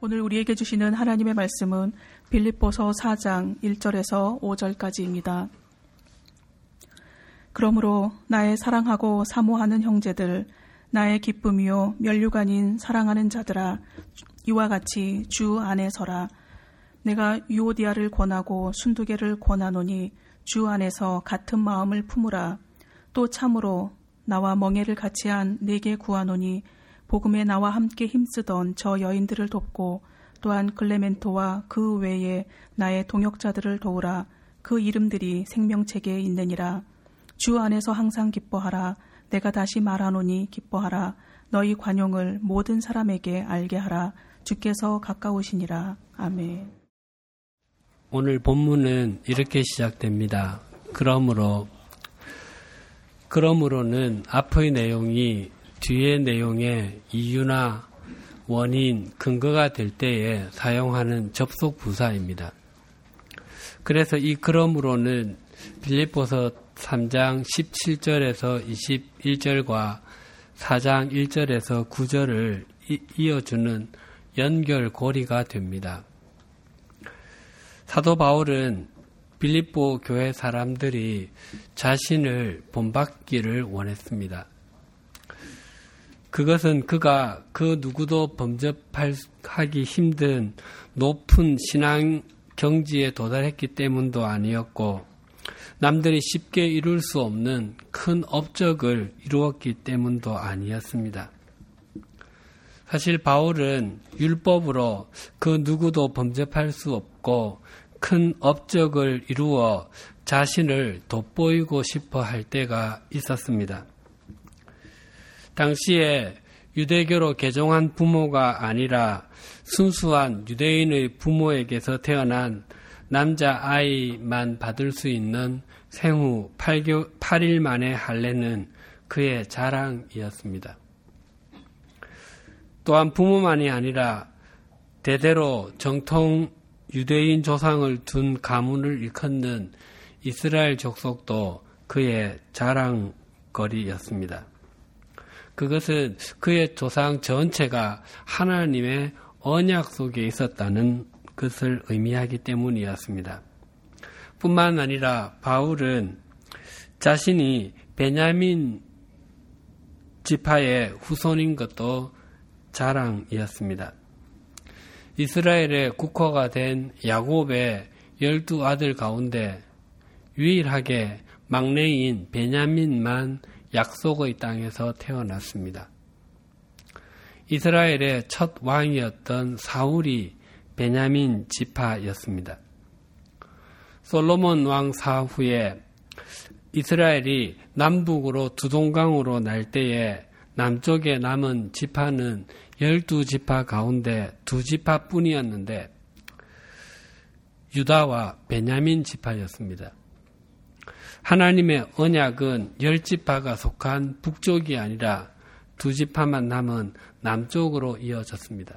오늘 우리에게 주시는 하나님의 말씀은 빌립보서 4장 1절에서 5절까지입니다. 그러므로 나의 사랑하고 사모하는 형제들, 나의 기쁨이요 면류관인 사랑하는 자들아, 이와 같이 주 안에 서라. 내가 유오디아를 권하고 순두개를 권하노니 주 안에서 같은 마음을 품으라. 또 참으로 나와 멍에를 같이 한 네게 구하노니 복음에 나와 함께 힘쓰던 저 여인들을 돕고 또한 클레멘토와 그 외에 나의 동역자들을 도우라. 그 이름들이 생명책에 있느니라. 주 안에서 항상 기뻐하라. 내가 다시 말하노니 기뻐하라. 너희 관용을 모든 사람에게 알게 하라. 주께서 가까우시니라. 아멘. 오늘 본문은 이렇게 시작됩니다. 그러므로는 앞의 내용이 뒤의 내용의 이유나 원인, 근거가 될 때에 사용하는 접속 부사입니다. 그래서 이 그러므로는 빌립보서 3장 17절에서 21절과 4장 1절에서 9절을 이어주는 연결고리가 됩니다. 사도 바울은 빌립보 교회 사람들이 자신을 본받기를 원했습니다. 그것은 그가 그 누구도 범접하기 힘든 높은 신앙 경지에 도달했기 때문도 아니었고, 남들이 쉽게 이룰 수 없는 큰 업적을 이루었기 때문도 아니었습니다. 사실 바울은 율법으로 그 누구도 범접할 수 없고 큰 업적을 이루어 자신을 돋보이고 싶어 할 때가 있었습니다. 당시에 유대교로 개종한 부모가 아니라 순수한 유대인의 부모에게서 태어난 남자아이만 받을 수 있는 생후 8일 만의 할례는 그의 자랑이었습니다. 또한 부모만이 아니라 대대로 정통 유대인 조상을 둔 가문을 일컫는 이스라엘 족속도 그의 자랑거리였습니다. 그것은 그의 조상 전체가 하나님의 언약 속에 있었다는 것을 의미하기 때문이었습니다. 뿐만 아니라 바울은 자신이 베냐민 지파의 후손인 것도 자랑이었습니다. 이스라엘의 국호가 된 야곱의 12아들 가운데 유일하게 막내인 베냐민만 약속의 땅에서 태어났습니다. 이스라엘의 첫 왕이었던 사울이 베냐민 지파였습니다. 솔로몬 왕 사후에 이스라엘이 남북으로 두 동강으로 날 때에 남쪽에 남은 지파는 12지파 가운데 2지파뿐이었는데 유다와 베냐민 지파였습니다. 하나님의 언약은 10지파가 속한 북쪽이 아니라 2지파만 남은 남쪽으로 이어졌습니다.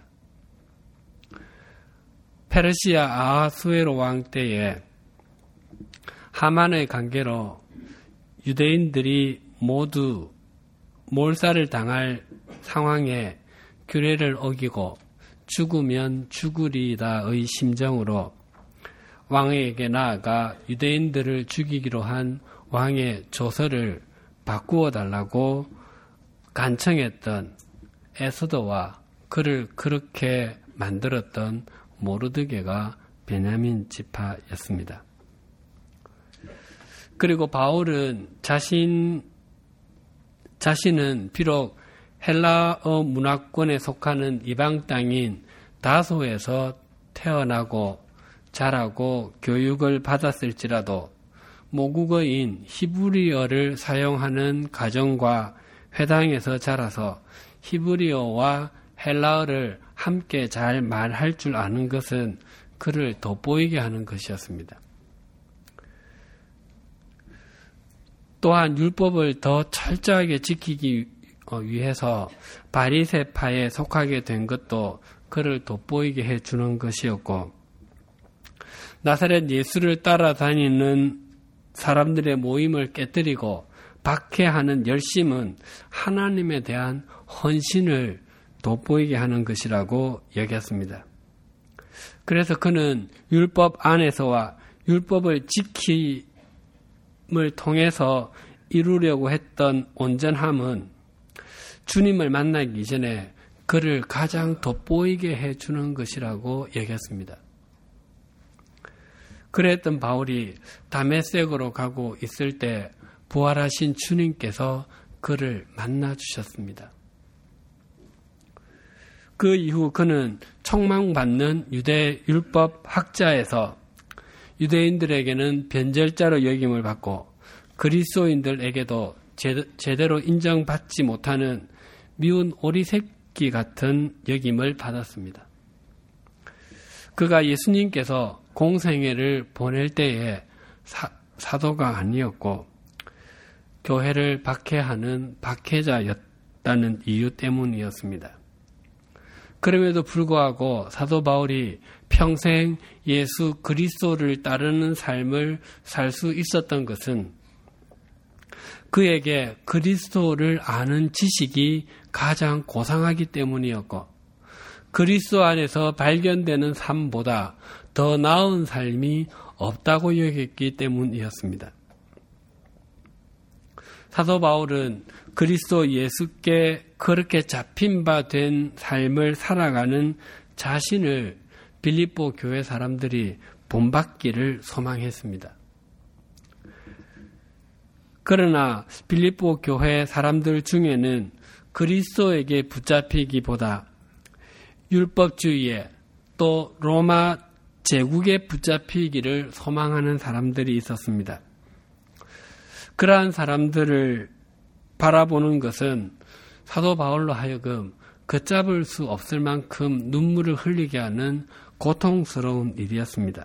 페르시아 아하수에로 왕 때에 하만의 관계로 유대인들이 모두 몰살을 당할 상황에 규례를 어기고 죽으면 죽으리다의 심정으로 왕에게 나아가 유대인들을 죽이기로 한 왕의 조서를 바꾸어 달라고 간청했던 에스더와 그를 그렇게 만들었던 모르드게가 베냐민 지파였습니다. 그리고 바울은 자신은 비록 헬라어 문화권에 속하는 이방 땅인 다소에서 태어나고 자라고 교육을 받았을지라도 모국어인 히브리어를 사용하는 가정과 회당에서 자라서 히브리어와 헬라어를 함께 잘 말할 줄 아는 것은 그를 돋보이게 하는 것이었습니다. 또한 율법을 더 철저하게 지키기 위해서 바리새파에 속하게 된 것도 그를 돋보이게 해주는 것이었고, 나사렛 예수를 따라다니는 사람들의 모임을 깨뜨리고 박해하는 열심은 하나님에 대한 헌신을 돋보이게 하는 것이라고 여겼습니다. 그래서 그는 율법 안에서와 율법을 지킴을 통해서 이루려고 했던 온전함은 주님을 만나기 전에 그를 가장 돋보이게 해주는 것이라고 얘기했습니다. 그랬던 바울이 다메섹으로 가고 있을 때 부활하신 주님께서 그를 만나 주셨습니다. 그 이후 그는 책망받는 유대 율법 학자에서 유대인들에게는 변절자로 여김을 받고 그리스도인들에게도 제대로 인정받지 못하는 미운 오리새끼 같은 여김을 받았습니다. 그가 예수님께서 공생애를 보낼 때에 사도가 아니었고 교회를 박해하는 박해자였다는 이유 때문이었습니다. 그럼에도 불구하고 사도 바울이 평생 예수 그리스도를 따르는 삶을 살 수 있었던 것은 그에게 그리스도를 아는 지식이 가장 고상하기 때문이었고 그리스도 안에서 발견되는 삶보다 더 나은 삶이 없다고 여겼기 때문이었습니다. 사도 바울은 그리스도 예수께 그렇게 잡힌 바 된 삶을 살아가는 자신을 빌립보 교회 사람들이 본받기를 소망했습니다. 그러나 빌립보 교회 사람들 중에는 그리스도에게 붙잡히기보다 율법주의에 또 로마 제국에 붙잡히기를 소망하는 사람들이 있었습니다. 그러한 사람들을 바라보는 것은 사도 바울로 하여금 걷잡을 수 없을 만큼 눈물을 흘리게 하는 고통스러운 일이었습니다.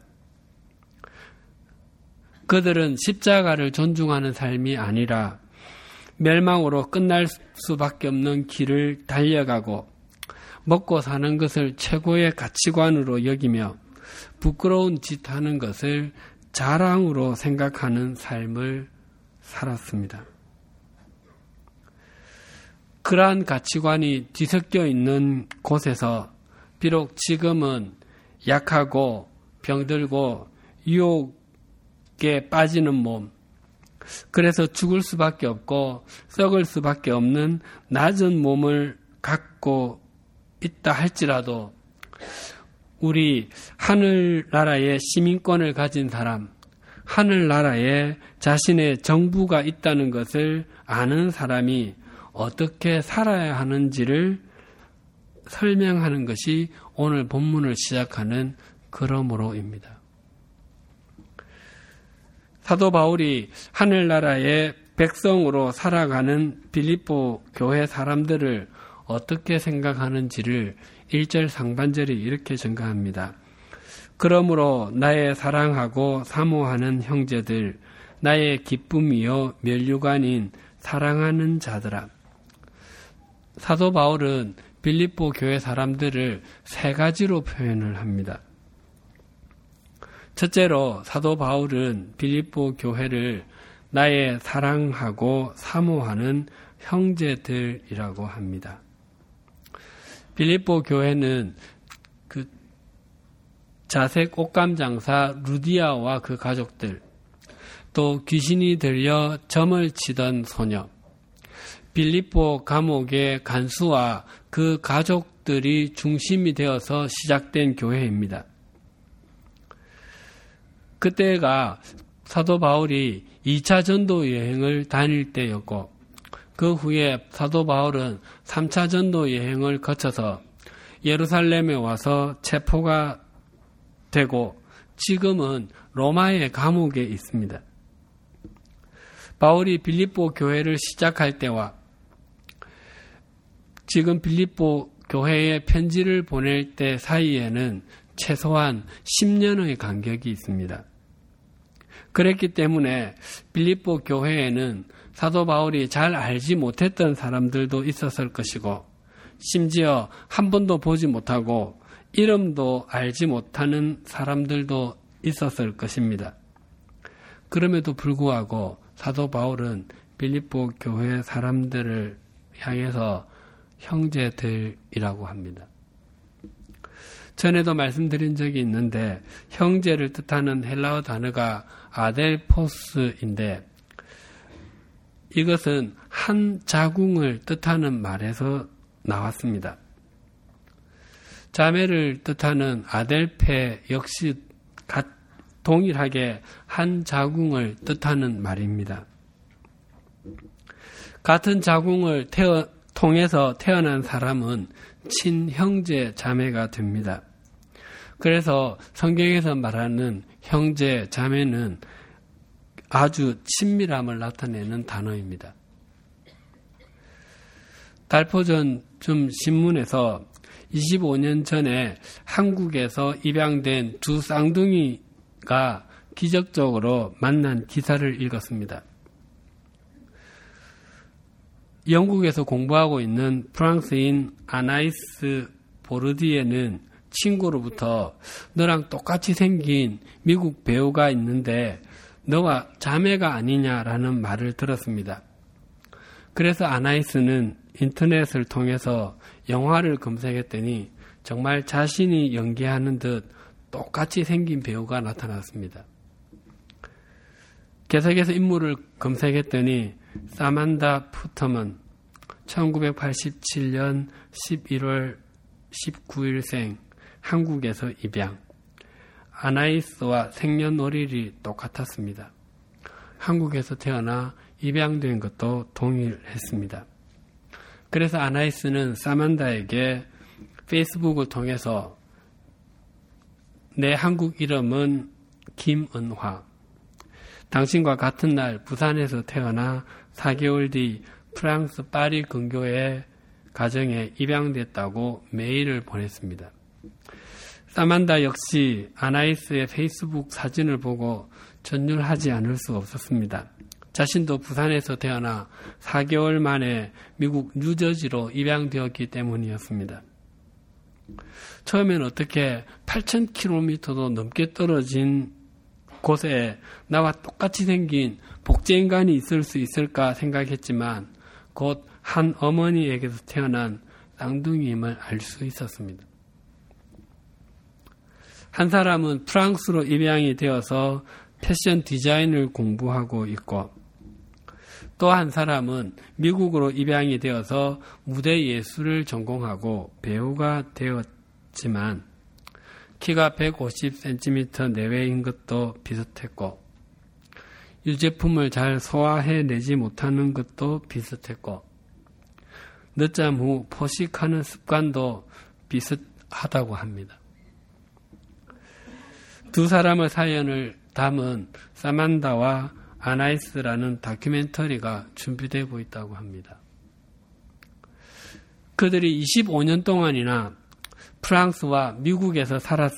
그들은 십자가를 존중하는 삶이 아니라 멸망으로 끝날 수밖에 없는 길을 달려가고 먹고 사는 것을 최고의 가치관으로 여기며 부끄러운 짓 하는 것을 자랑으로 생각하는 삶을 살았습니다. 그러한 가치관이 뒤섞여 있는 곳에서 비록 지금은 약하고 병들고 유혹에 빠지는 몸, 그래서 죽을 수밖에 없고 썩을 수밖에 없는 낮은 몸을 갖고 있다 할지라도 우리 하늘나라의 시민권을 가진 사람, 하늘나라에 자신의 정부가 있다는 것을 아는 사람이 어떻게 살아야 하는지를 설명하는 것이 오늘 본문을 시작하는 그러므로입니다. 사도 바울이 하늘나라의 백성으로 살아가는 빌립보 교회 사람들을 어떻게 생각하는지를 1절 상반절이 이렇게 증가합니다. 그러므로 나의 사랑하고 사모하는 형제들, 나의 기쁨이요 면류관인 사랑하는 자들아. 사도 바울은 빌립보 교회 사람들을 세 가지로 표현을 합니다. 첫째로 사도 바울은 빌립보 교회를 나의 사랑하고 사모하는 형제들이라고 합니다. 빌립보 교회는 그 자색 옷감 장사 루디아와 그 가족들, 또 귀신이 들려 점을 치던 소녀, 빌립보 감옥의 간수와 그 가족들이 중심이 되어서 시작된 교회입니다. 그때가 사도 바울이 2차 전도 여행을 다닐 때였고 그 후에 사도 바울은 3차 전도 여행을 거쳐서 예루살렘에 와서 체포가 되고 지금은 로마의 감옥에 있습니다. 바울이 빌립보 교회를 시작할 때와 지금 빌립보 교회에 편지를 보낼 때 사이에는 최소한 10년의 간격이 있습니다. 그랬기 때문에 빌립보 교회에는 사도 바울이 잘 알지 못했던 사람들도 있었을 것이고 심지어 한 번도 보지 못하고 이름도 알지 못하는 사람들도 있었을 것입니다. 그럼에도 불구하고 사도 바울은 빌립보 교회 사람들을 향해서 형제들이라고 합니다. 전에도 말씀드린 적이 있는데 형제를 뜻하는 헬라어 단어가 아델포스인데 이것은 한 자궁을 뜻하는 말에서 나왔습니다. 자매를 뜻하는 아델페 역시 동일하게 한 자궁을 뜻하는 말입니다. 같은 자궁을 통해서 태어난 사람은 친형제 자매가 됩니다. 그래서 성경에서 말하는 형제 자매는 아주 친밀함을 나타내는 단어입니다. 달포전 좀 신문에서 25년 전에 한국에서 입양된 두 쌍둥이가 기적적으로 만난 기사를 읽었습니다. 영국에서 공부하고 있는 프랑스인 아나이스 보르디에는 친구로부터 너랑 똑같이 생긴 미국 배우가 있는데 너와 자매가 아니냐라는 말을 들었습니다. 그래서 아나이스는 인터넷을 통해서 영화를 검색했더니 정말 자신이 연기하는 듯 똑같이 생긴 배우가 나타났습니다. 계속해서 인물을 검색했더니 사만다 푸터먼 1987년 11월 19일생 한국에서 입양. 아나이스와 생년월일이 똑같았습니다. 한국에서 태어나 입양된 것도 동일했습니다. 그래서 아나이스는 사만다에게 페이스북을 통해서 내 한국 이름은 김은화. 당신과 같은 날 부산에서 태어나 4개월 뒤 프랑스 파리 근교의 가정에 입양됐다고 메일을 보냈습니다. 사만다 역시 아나이스의 페이스북 사진을 보고 전율하지 않을 수 없었습니다. 자신도 부산에서 태어나 4개월 만에 미국 뉴저지로 입양되었기 때문이었습니다. 처음엔 어떻게 8,000km도 넘게 떨어진 곳에 나와 똑같이 생긴 복제인간이 있을 수 있을까 생각했지만 곧 한 어머니에게서 태어난 쌍둥이임을 알 수 있었습니다. 한 사람은 프랑스로 입양이 되어서 패션 디자인을 공부하고 있고 또 한 사람은 미국으로 입양이 되어서 무대 예술을 전공하고 배우가 되었지만 키가 150cm 내외인 것도 비슷했고 유제품을 잘 소화해내지 못하는 것도 비슷했고 늦잠 후 포식하는 습관도 비슷하다고 합니다. 두 사람의 사연을 담은 사만다와 아나이스라는 다큐멘터리가 준비되고 있다고 합니다. 그들이 25년 동안이나 프랑스와 미국에서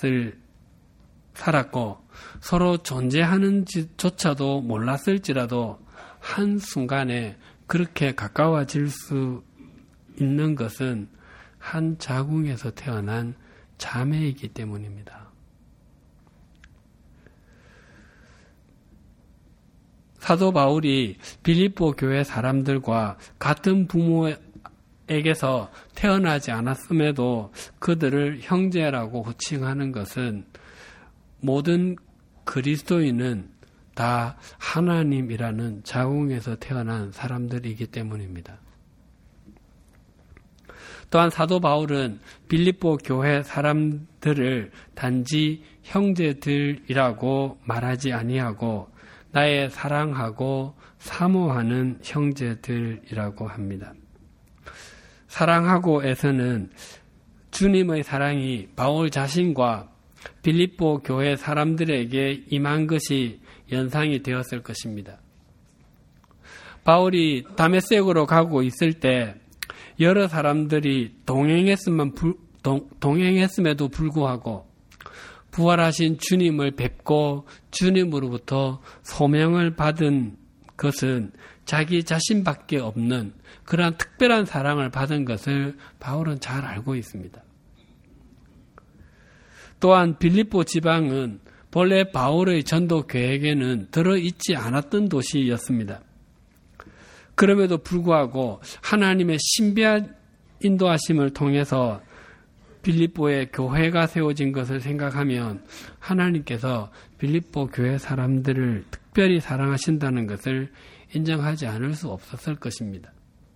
살았고 서로 존재하는지조차도 몰랐을지라도 한순간에 그렇게 가까워질 수 있는 것은 한 자궁에서 태어난 자매이기 때문입니다. 사도 바울이 빌립보 교회 사람들과 같은 부모에게서 태어나지 않았음에도 그들을 형제라고 호칭하는 것은 모든 그리스도인은 다 하나님이라는 자궁에서 태어난 사람들이기 때문입니다. 또한 사도 바울은 빌립보 교회 사람들을 단지 형제들이라고 말하지 아니하고 나의 사랑하고 사모하는 형제들이라고 합니다. 사랑하고에서는 주님의 사랑이 바울 자신과 빌립보 교회 사람들에게 임한 것이 연상이 되었을 것입니다. 바울이 다메섹으로 가고 있을 때 여러 사람들이 동행했음에도 불구하고 부활하신 주님을 뵙고 주님으로부터 소명을 받은 것은 자기 자신밖에 없는 그러한 특별한 사랑을 받은 것을 바울은 잘 알고 있습니다. 또한 빌립보 지방은 본래 바울의 전도 계획에는 들어있지 않았던 도시였습니다. 그럼에도 불구하고 하나님의 신비한 인도하심을 통해서 빌립보에 교회가 세워진 것을 생각하면 하나님께서 빌립보 교회 사람들을 특별히 사랑하신다는 것을 인정하지 않을 수 없었을 것입니다.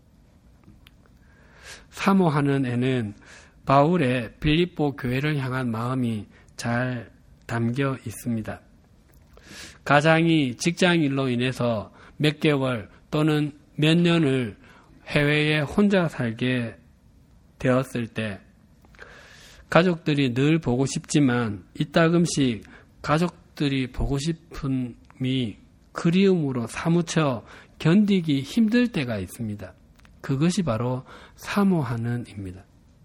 사모하는 애는 바울의 빌립보 교회를 향한 마음이 잘 담겨 있습니다. 가장이 직장일로 인해서 몇 개월 또는 몇 년을 해외에 혼자 살게 되었을 때 가족들이 늘 보고 싶지만 이따금씩 가족들이 보고 싶음이 그리움으로 사무쳐 견디기 힘들 때가 있습니다. 그것이 바로 사모하는 입니다.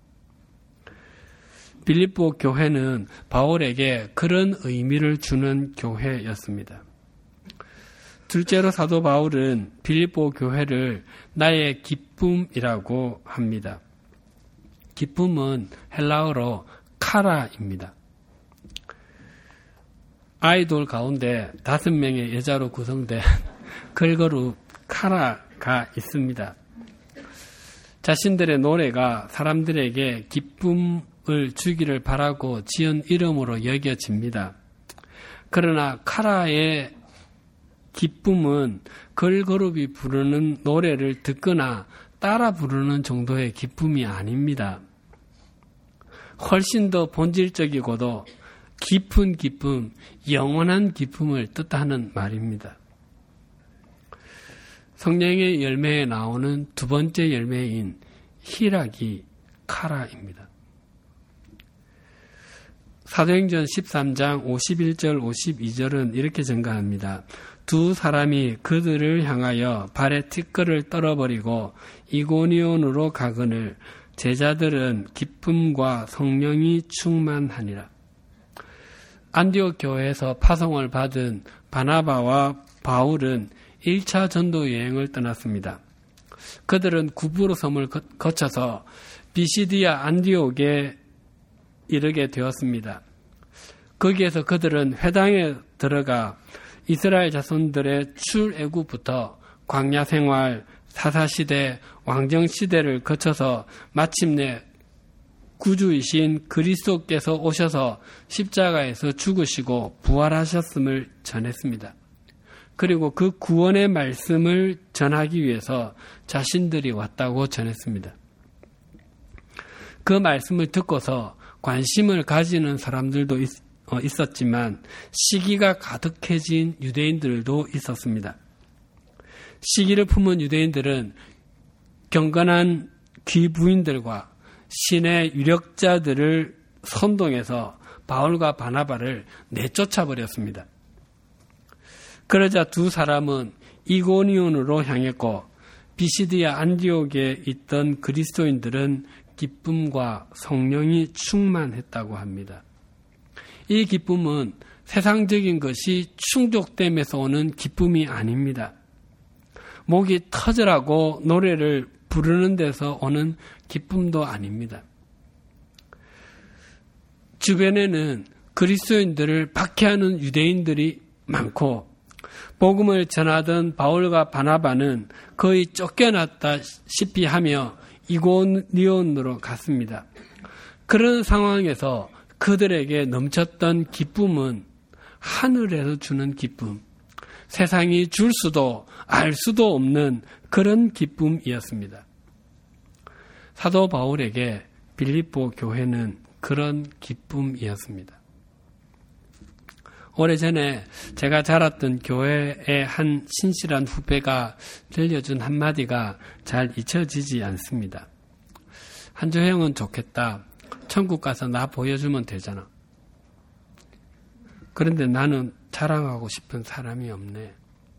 빌립보 교회는 바울에게 그런 의미를 주는 교회였습니다. 둘째로 사도 바울은 빌립보 교회를 나의 기쁨이라고 합니다. 기쁨은 헬라어로 카라입니다. 아이돌 가운데 5명의 여자로 구성된 걸그룹 카라가 있습니다. 자신들의 노래가 사람들에게 기쁨을 주기를 바라고 지은 이름으로 여겨집니다. 그러나 카라의 기쁨은 걸그룹이 부르는 노래를 듣거나 따라 부르는 정도의 기쁨이 아닙니다. 훨씬 더 본질적이고도 깊은 기쁨, 영원한 기쁨을 뜻하는 말입니다. 성령의 열매에 나오는 두 번째 열매인 희락이 카라입니다. 사도행전 13장 51절 52절은 이렇게 증가합니다. 두 사람이 그들을 향하여 발에 티끌을 떨어버리고 이고니온으로 가거늘 제자들은 기쁨과 성령이 충만하니라. 안디옥 교회에서 파송을 받은 바나바와 바울은 1차 전도 여행을 떠났습니다. 그들은 구브로 섬을 거쳐서 비시디아 안디옥에 이르게 되었습니다. 거기에서 그들은 회당에 들어가 이스라엘 자손들의 출애굽부터 광야 생활, 사사시대, 왕정시대를 거쳐서 마침내 구주이신 그리스도께서 오셔서 십자가에서 죽으시고 부활하셨음을 전했습니다. 그리고 그 구원의 말씀을 전하기 위해서 자신들이 왔다고 전했습니다. 그 말씀을 듣고서 관심을 가지는 사람들도 있었지만 시기가 가득해진 유대인들도 있었습니다. 시기를 품은 유대인들은 경건한 귀부인들과 신의 유력자들을 선동해서 바울과 바나바를 내쫓아버렸습니다. 그러자 두 사람은 이고니온으로 향했고 비시디아 안디옥에 있던 그리스도인들은 기쁨과 성령이 충만했다고 합니다. 이 기쁨은 세상적인 것이 충족됨에서 오는 기쁨이 아닙니다. 목이 터져라고 노래를 부르는 데서 오는 기쁨도 아닙니다. 주변에는 그리스도인들을 박해하는 유대인들이 많고 복음을 전하던 바울과 바나바는 거의 쫓겨났다시피 하며 이고니온으로 갔습니다. 그런 상황에서 그들에게 넘쳤던 기쁨은 하늘에서 주는 기쁨, 세상이 줄 수도 알 수도 없는 그런 기쁨이었습니다. 사도 바울에게 빌립보 교회는 그런 기쁨이었습니다. 오래전에 제가 자랐던 교회의 한 신실한 후배가 들려준 한마디가 잘 잊혀지지 않습니다. 한조형은 좋겠다. 천국 가서 나 보여주면 되잖아. 그런데 나는 자랑하고 싶은 사람이 없네.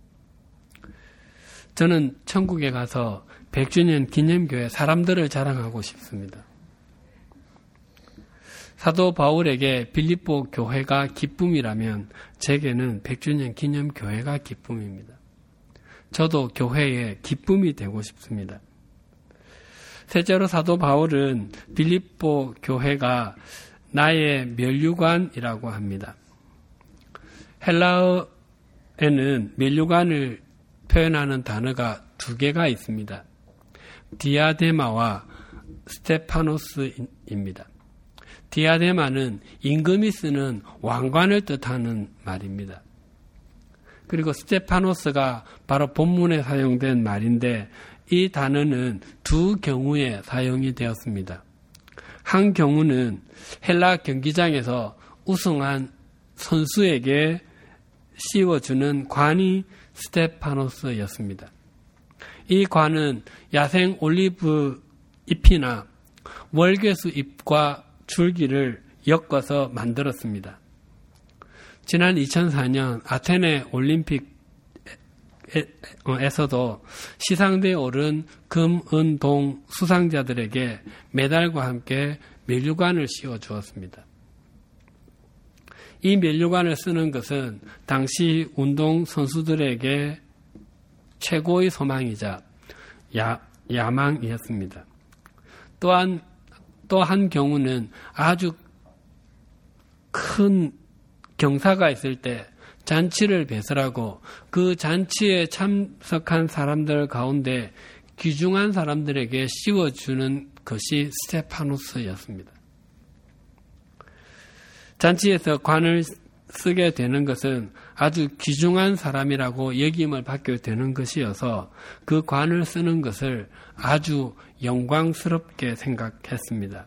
저는 천국에 가서 100주년 기념교회 사람들을 자랑하고 싶습니다. 사도 바울에게 빌립보 교회가 기쁨이라면 제게는 100주년 기념교회가 기쁨입니다. 저도 교회의 기쁨이 되고 싶습니다. 셋째로 사도 바울은 빌립보 교회가 나의 면류관이라고 합니다. 헬라어에는 면류관을 표현하는 단어가 두 개가 있습니다. 디아데마와 스테파노스입니다. 디아데마는 임금이 쓰는 왕관을 뜻하는 말입니다. 그리고 스테파노스가 바로 본문에 사용된 말인데 이 단어는 두 경우에 사용이 되었습니다. 한 경우는 헬라 경기장에서 우승한 선수에게 씌워주는 관이 스테파노스였습니다. 이 관은 야생 올리브 잎이나 월계수 잎과 줄기를 엮어서 만들었습니다. 지난 2004년 아테네 올림픽에서도 시상대에 오른 금, 은, 동 수상자들에게 메달과 함께 면류관을 씌워주었습니다. 이 면류관을 쓰는 것은 당시 운동 선수들에게 최고의 소망이자 야망이었습니다. 또한 또 한 경우는 아주 큰 경사가 있을 때 잔치를 배설하고 그 잔치에 참석한 사람들 가운데 귀중한 사람들에게 씌워주는 것이 스테파노스였습니다. 잔치에서 관을 쓰게 되는 것은 아주 귀중한 사람이라고 여김을 받게 되는 것이어서 그 관을 쓰는 것을 아주 영광스럽게 생각했습니다.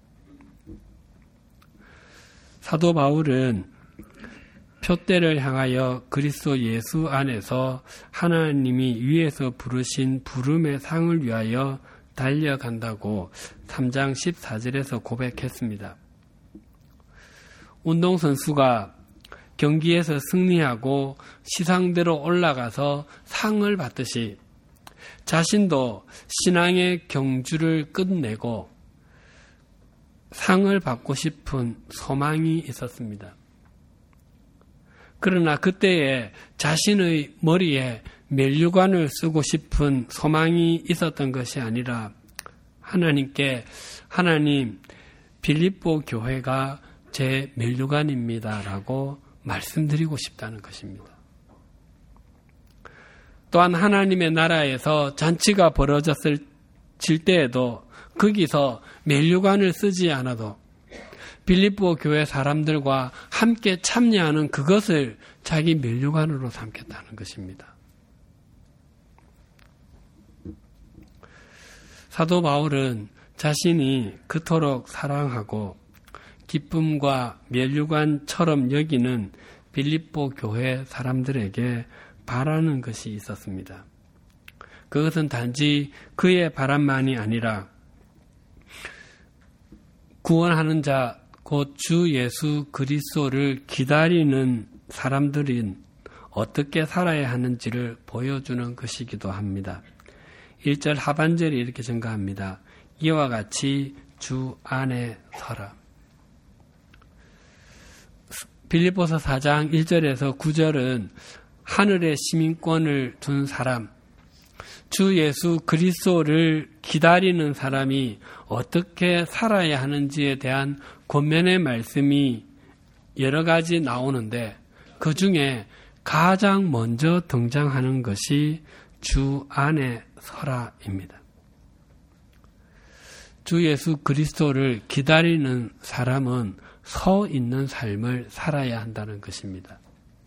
사도 바울은 표대를 향하여 그리스도 예수 안에서 하나님이 위에서 부르신 부름의 상을 위하여 달려간다고 3장 14절에서 고백했습니다. 운동선수가 경기에서 승리하고 시상대로 올라가서 상을 받듯이 자신도 신앙의 경주를 끝내고 상을 받고 싶은 소망이 있었습니다. 그러나 그때에 자신의 머리에 면류관을 쓰고 싶은 소망이 있었던 것이 아니라 하나님께 하나님 빌립보 교회가 제 면류관입니다 라고 말씀드리고 싶다는 것입니다. 또한 하나님의 나라에서 잔치가 벌어졌을 때에도 거기서 면류관을 쓰지 않아도 빌립보 교회 사람들과 함께 참여하는 그것을 자기 면류관으로 삼겠다는 것입니다. 사도 바울은 자신이 그토록 사랑하고 기쁨과 면류관처럼 여기는 빌립보 교회 사람들에게 바라는 것이 있었습니다. 그것은 단지 그의 바람만이 아니라 구원하는 자 곧 주 예수 그리스도를 기다리는 사람들은 어떻게 살아야 하는지를 보여주는 것이기도 합니다. 1절 하반절이 이렇게 증가합니다. 이와 같이 주 안에 서라. 빌립보서 4장 1절에서 9절은 하늘의 시민권을 둔 사람, 주 예수 그리스도를 기다리는 사람이 어떻게 살아야 하는지에 대한 권면의 말씀이 여러 가지 나오는데 그 중에 가장 먼저 등장하는 것이 주 안에 서라입니다. 주 예수 그리스도를 기다리는 사람은 서 있는 삶을 살아야 한다는 것입니다.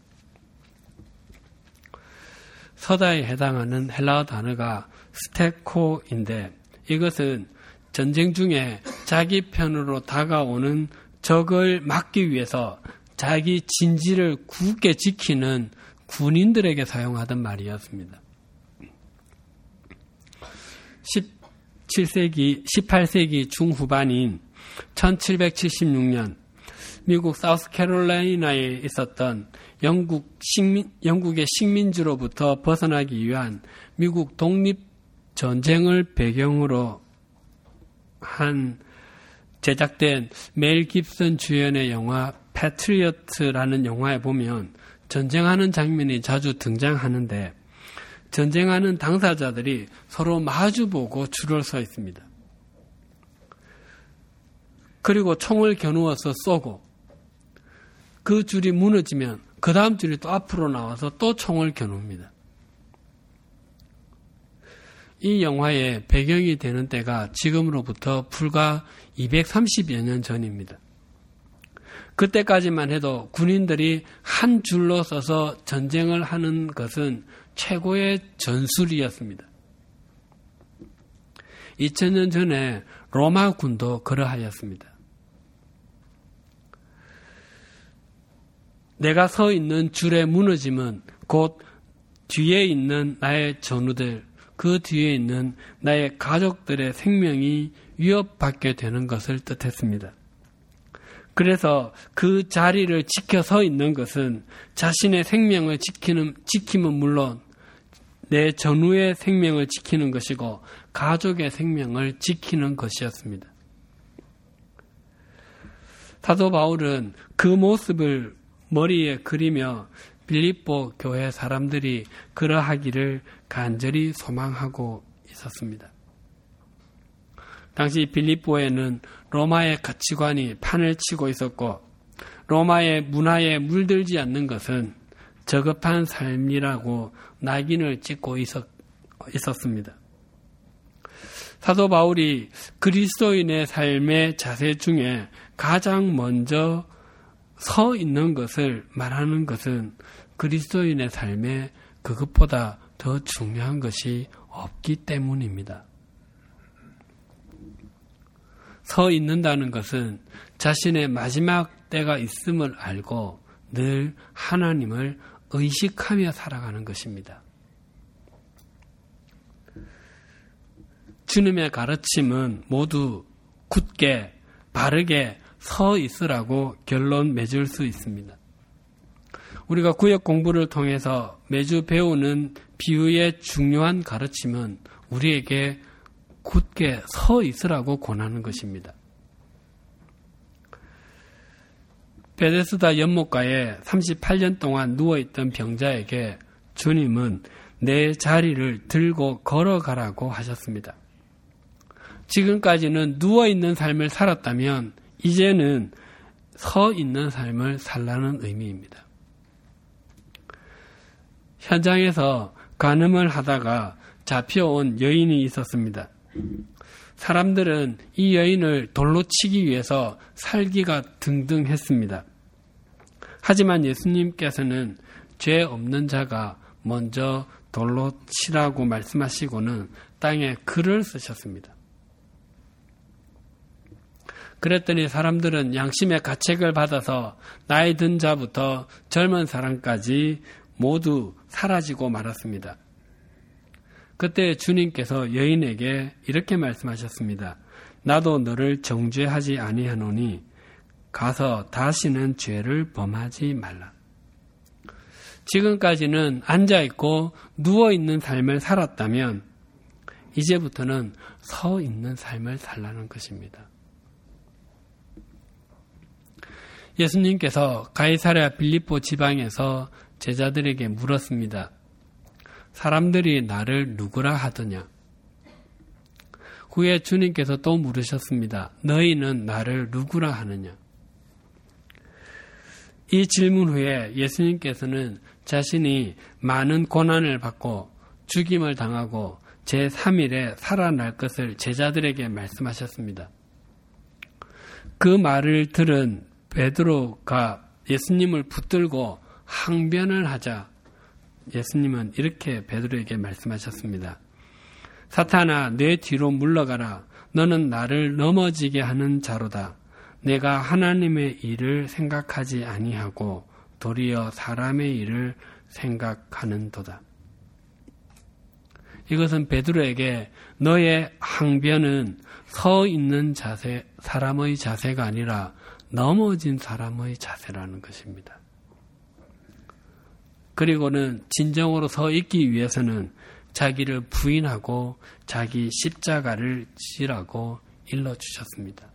서다에 해당하는 헬라어 단어가 스테코인데 이것은 전쟁 중에 자기 편으로 다가오는 적을 막기 위해서 자기 진지를 굳게 지키는 군인들에게 사용하던 말이었습니다. 18세기 중후반인 1776년 미국 사우스캐롤라이나에 있었던 영국의 식민지로부터 벗어나기 위한 미국 독립전쟁을 배경으로 한 제작된 멜 깁슨 주연의 영화 패트리어트라는 영화에 보면 전쟁하는 장면이 자주 등장하는데 전쟁하는 당사자들이 서로 마주보고 줄을 서 있습니다. 그리고 총을 겨누어서 쏘고 그 줄이 무너지면 그 다음 줄이 또 앞으로 나와서 또 총을 겨눕니다. 이 영화의 배경이 되는 때가 지금으로부터 불과 230여 년 전입니다. 그때까지만 해도 군인들이 한 줄로 서서 전쟁을 하는 것은 최고의 전술이었습니다. 2000년 전에 로마 군도 그러하였습니다. 내가 서 있는 줄의 무너짐은 곧 뒤에 있는 나의 전우들, 그 뒤에 있는 나의 가족들의 생명이 위협받게 되는 것을 뜻했습니다. 그래서 그 자리를 지켜 서 있는 것은 자신의 생명을 지키면 물론 내 전우의 생명을 지키는 것이고 가족의 생명을 지키는 것이었습니다. 사도 바울은 그 모습을 머리에 그리며 빌립보 교회 사람들이 그러하기를 간절히 소망하고 있었습니다. 당시 빌립보에는 로마의 가치관이 판을 치고 있었고 로마의 문화에 물들지 않는 것은 저급한 삶이라고 낙인을 찍고 있었습니다. 사도 바울이 그리스도인의 삶의 자세 중에 가장 먼저 서 있는 것을 말하는 것은 그리스도인의 삶에 그것보다 더 중요한 것이 없기 때문입니다. 서 있는다는 것은 자신의 마지막 때가 있음을 알고 늘 하나님을 의식하며 살아가는 것입니다. 주님의 가르침은 모두 굳게 바르게 서 있으라고 결론 맺을 수 있습니다. 우리가 구역 공부를 통해서 매주 배우는 비유의 중요한 가르침은 우리에게 굳게 서 있으라고 권하는 것입니다. 베데스다 연못가에 38년 동안 누워있던 병자에게 주님은 내 자리를 들고 걸어가라고 하셨습니다. 지금까지는 누워있는 삶을 살았다면 이제는 서 있는 삶을 살라는 의미입니다. 현장에서 간음을 하다가 잡혀온 여인이 있었습니다. 사람들은 이 여인을 돌로 치기 위해서 살기가 등등했습니다. 하지만 예수님께서는 죄 없는 자가 먼저 돌로 치라고 말씀하시고는 땅에 글을 쓰셨습니다. 그랬더니 사람들은 양심의 가책을 받아서 나이 든 자부터 젊은 사람까지 모두 사라지고 말았습니다. 그때 주님께서 여인에게 이렇게 말씀하셨습니다. 나도 너를 정죄하지 아니하노니 가서 다시는 죄를 범하지 말라. 지금까지는 앉아있고 누워있는 삶을 살았다면 이제부터는 서 있는 삶을 살라는 것입니다. 예수님께서 가이사랴 빌립보 지방에서 제자들에게 물었습니다. 사람들이 나를 누구라 하더냐? 후에 주님께서 또 물으셨습니다. 너희는 나를 누구라 하느냐? 이 질문 후에 예수님께서는 자신이 많은 고난을 받고 죽임을 당하고 제3일에 살아날 것을 제자들에게 말씀하셨습니다. 그 말을 들은 베드로가 예수님을 붙들고 항변을 하자 예수님은 이렇게 베드로에게 말씀하셨습니다. 사탄아, 내 뒤로 물러가라. 너는 나를 넘어지게 하는 자로다. 내가 하나님의 일을 생각하지 아니하고 도리어 사람의 일을 생각하는도다. 이것은 베드로에게 너의 항변은 서 있는 자세, 사람의 자세가 아니라 넘어진 사람의 자세라는 것입니다. 그리고는 진정으로 서 있기 위해서는 자기를 부인하고 자기 십자가를 지라고 일러주셨습니다.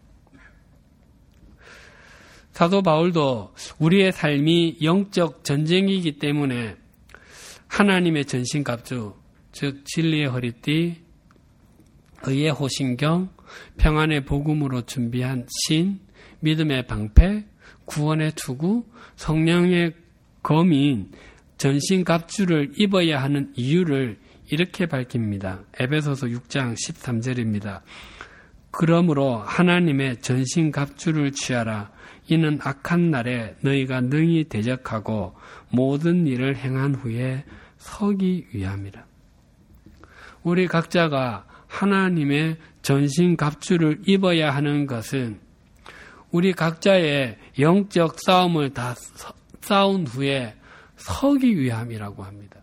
사도 바울도 우리의 삶이 영적 전쟁이기 때문에 하나님의 전신갑주, 즉 진리의 허리띠, 의의 호신경, 평안의 복음으로 준비한 신, 믿음의 방패, 구원의 투구, 성령의 검인, 전신갑주를 입어야 하는 이유를 이렇게 밝힙니다. 에베소서 6장 13절입니다. 그러므로 하나님의 전신갑주를 취하라. 이는 악한 날에 너희가 능히 대적하고 모든 일을 행한 후에 서기 위함이라. 우리 각자가 하나님의 전신갑주를 입어야 하는 것은 우리 각자의 영적 싸움을 다 싸운 후에 서기 위함이라고 합니다.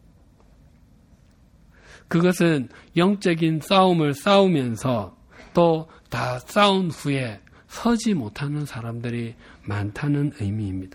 그것은 영적인 싸움을 싸우면서 또 다 싸운 후에 서지 못하는 사람들이 많다는 의미입니다.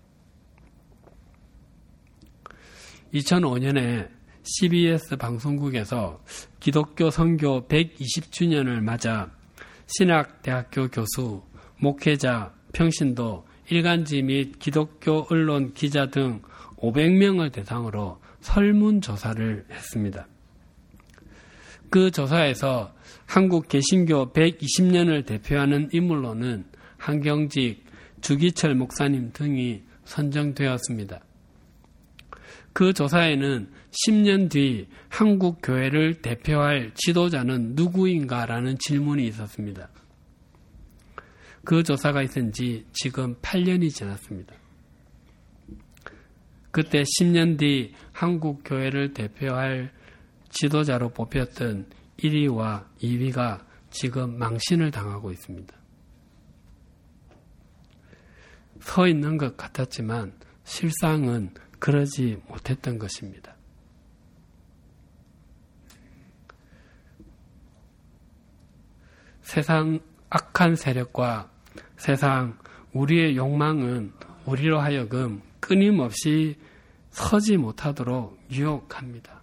2005년에 CBS 방송국에서 기독교 선교 120주년을 맞아 신학대학교 교수, 목회자, 평신도, 일간지 및 기독교 언론 기자 등 500명을 대상으로 설문조사를 했습니다. 그 조사에서 한국 개신교 120년을 대표하는 인물로는 한경직, 주기철 목사님 등이 선정되었습니다. 그 조사에는 10년 뒤 한국 교회를 대표할 지도자는 누구인가라는 질문이 있었습니다. 그 조사가 있은 지 지금 8년이 지났습니다. 그때 10년 뒤 한국 교회를 대표할 지도자로 뽑혔던 1위와 2위가 지금 망신을 당하고 있습니다. 서 있는 것 같았지만 실상은 그러지 못했던 것입니다. 세상 악한 세력과 세상 우리의 욕망은 우리로 하여금 끊임없이 서지 못하도록 유혹합니다.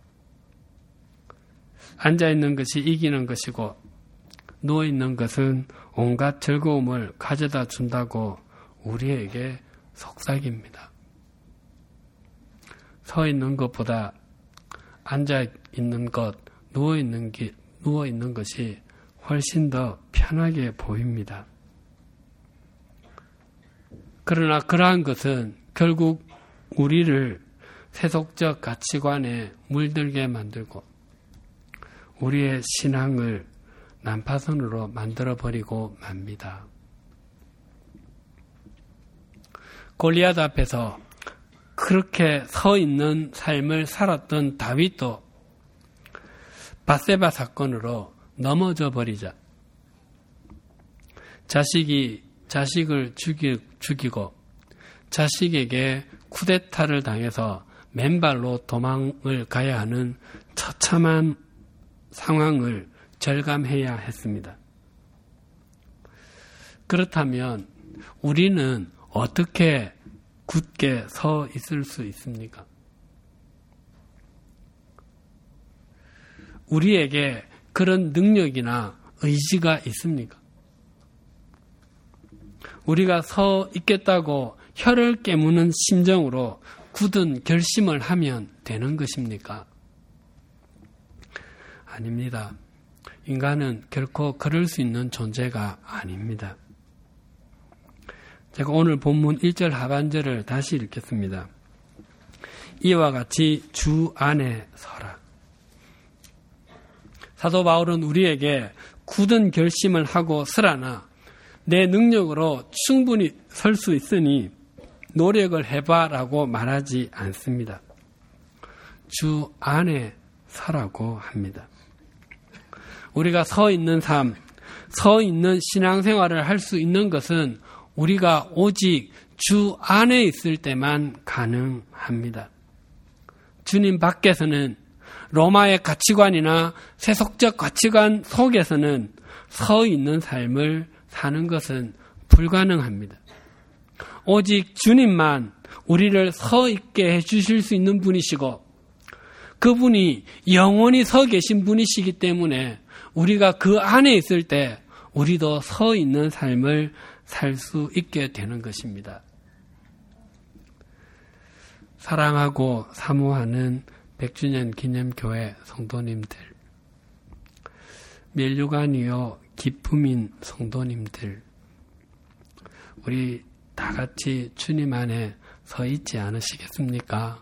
앉아있는 것이 이기는 것이고 누워있는 것은 온갖 즐거움을 가져다 준다고 우리에게 속삭입니다. 서 있는 것보다 앉아있는 것, 누워있는 것이 훨씬 더 편하게 보입니다. 그러나 그러한 것은 결국 우리를 세속적 가치관에 물들게 만들고 우리의 신앙을 난파선으로 만들어버리고 맙니다. 골리앗 앞에서 그렇게 서 있는 삶을 살았던 다윗도 밧세바 사건으로 넘어져 버리자 자식을 죽이고 자식에게 쿠데타를 당해서 맨발로 도망을 가야 하는 처참한 상황을 절감해야 했습니다. 그렇다면 우리는 어떻게 굳게 서 있을 수 있습니까? 우리에게 그런 능력이나 의지가 있습니까? 우리가 서 있겠다고 혀를 깨무는 심정으로 굳은 결심을 하면 되는 것입니까? 아닙니다. 인간은 결코 그럴 수 있는 존재가 아닙니다. 제가 오늘 본문 1절 하반절을 다시 읽겠습니다. 이와 같이 주 안에 서라. 사도 바울은 우리에게 굳은 결심을 하고 서라나 내 능력으로 충분히 설 수 있으니 노력을 해봐라고 말하지 않습니다. 주 안에 서라고 합니다. 우리가 서 있는 삶, 서 있는 신앙생활을 할 수 있는 것은 우리가 오직 주 안에 있을 때만 가능합니다. 주님 밖에서는 로마의 가치관이나 세속적 가치관 속에서는 서 있는 삶을 사는 것은 불가능합니다. 오직 주님만 우리를 서 있게 해주실 수 있는 분이시고 그분이 영원히 서 계신 분이시기 때문에 우리가 그 안에 있을 때 우리도 서 있는 삶을 살 수 있게 되는 것입니다. 사랑하고 사모하는 100주년 기념교회 성도님들, 면류관이요 기쁨인 성도님들, 우리 다 같이 주님 안에 서 있지 않으시겠습니까?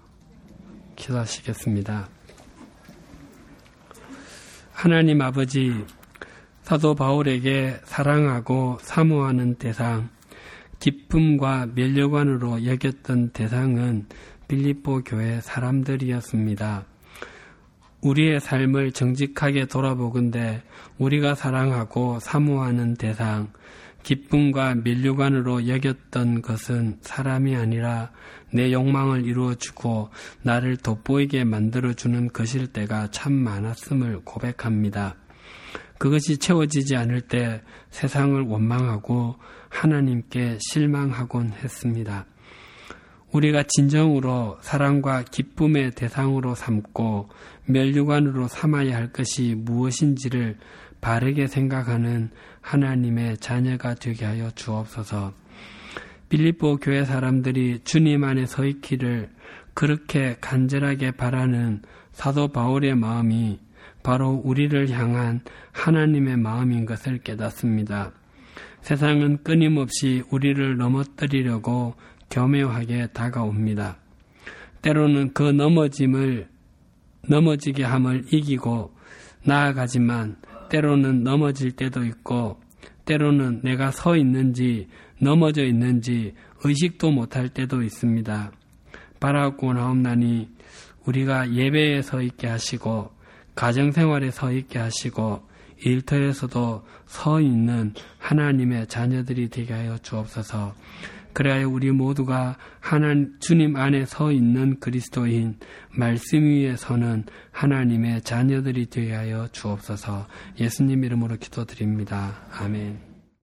기도하시겠습니다. 하나님 아버지, 사도 바울에게 사랑하고 사모하는 대상, 기쁨과 면류관으로 여겼던 대상은 빌립보 교회 사람들이었습니다. 우리의 삶을 정직하게 돌아보건대 우리가 사랑하고 사모하는 대상, 기쁨과 면류관으로 여겼던 것은 사람이 아니라 내 욕망을 이루어주고 나를 돋보이게 만들어주는 것일 때가 참 많았음을 고백합니다. 그것이 채워지지 않을 때 세상을 원망하고 하나님께 실망하곤 했습니다. 우리가 진정으로 사랑과 기쁨의 대상으로 삼고 면류관으로 삼아야 할 것이 무엇인지를 바르게 생각하는 하나님의 자녀가 되게 하여 주옵소서. 빌립보 교회 사람들이 주님 안에 서 있기를 그렇게 간절하게 바라는 사도 바울의 마음이 바로 우리를 향한 하나님의 마음인 것을 깨닫습니다. 세상은 끊임없이 우리를 넘어뜨리려고 교묘하게 다가옵니다. 때로는 그 넘어지게 함을 이기고 나아가지만 때로는 넘어질 때도 있고 때로는 내가 서 있는지 넘어져 있는지 의식도 못할 때도 있습니다. 바라고 나옵나니 우리가 예배에 서 있게 하시고 가정생활에 서 있게 하시고 일터에서도 서 있는 하나님의 자녀들이 되게 하여 주옵소서. 그래야 우리 모두가 주님 안에 서 있는 그리스도인, 말씀 위에 서는 하나님의 자녀들이 되게 하여 주옵소서. 예수님 이름으로 기도드립니다. 아멘.